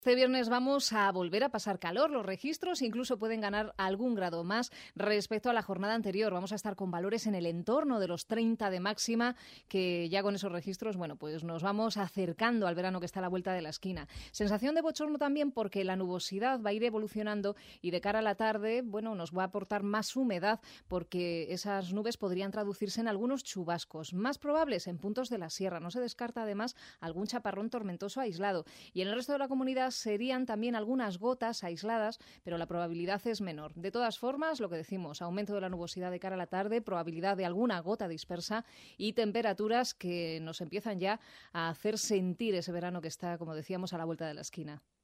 Este viernes vamos a volver a pasar calor. Los registros incluso pueden ganar algún grado más respecto a la jornada anterior. Vamos a estar con valores en el entorno de los 30 de máxima, que ya con esos registros, bueno, pues nos vamos acercando al verano que está a la vuelta de la esquina. Sensación de bochorno también porque la nubosidad va a ir evolucionando y de cara a la tarde, bueno, nos va a aportar más humedad porque esas nubes podrían traducirse en algunos chubascos, más probables en puntos de la sierra. No se descarta además algún chaparrón tormentoso aislado. Y en el resto de la comunidad serían también algunas gotas aisladas, pero la probabilidad es menor. De todas formas, lo que decimos, aumento de la nubosidad de cara a la tarde, probabilidad de alguna gota dispersa y temperaturas que nos empiezan ya a hacer sentir ese verano que está, como decíamos, a la vuelta de la esquina.